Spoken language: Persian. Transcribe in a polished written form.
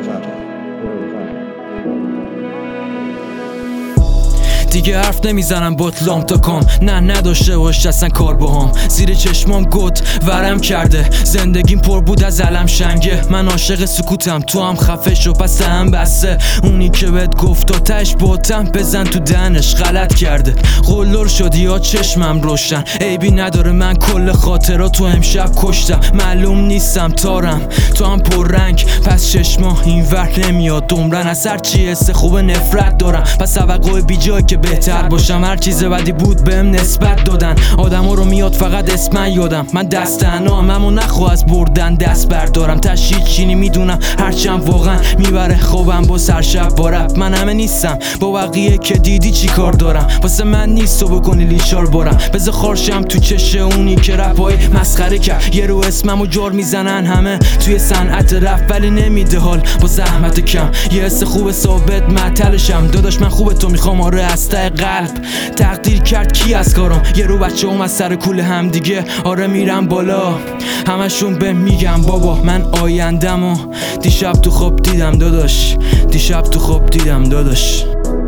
دیگه حرف نمیزنم بطلام تا کام، نه نداشته باش اصلا کار باهام. زیر چشمام گت ورم کرده، زندگیم پر بود از علم شنگه. من عاشق سکوتم، تو هم خفه شو پس هم بسه. اونی که بهت گفت آتش باتم بزن تو دهنش، غلط کرده. قلدر شدی یا چشمم روشن، عیبی نداره من کل خاطرات تو امشب کشتم. معلوم نیستم تارم، تو هم پر رنگ پس چشما این ور نمیاد دمرن. از هر چی حس خوب نفرت دارم، پس توقع بی جای که بهتر باشم. هر چیز بدی بود بهم نسبت دادن، آدما رو میاد فقط اسمن یادم. من دست تنهام اما نخوا از بردن دست بردارم. تشییع چینی میدونم هرچند واقعا میبره خوابم با سر شب با رپ. من همه نیستم با بقیه که دیدی چی کار دارم، واسه من نیست تو بکنی لیچار بارم. بذار خارشم تو چشه اونی که رپای مسخره کرد. یه رو اسممو جار میزنن همه توی صنعت رپ، ولی نمیده حال با زحمت کم. یه حس خوب ثابت معطلشم داداش، من خوبه تو میخوام آره از ته قلب. تقدیر کرد کی از کارم، یه رو بچه هم از سر کول هم دیگه آره میرم بالا. همشون به میگم بابا من آیندم و دیشب تو خواب دیدم داداش، دیشب تو خواب دیدم داداش.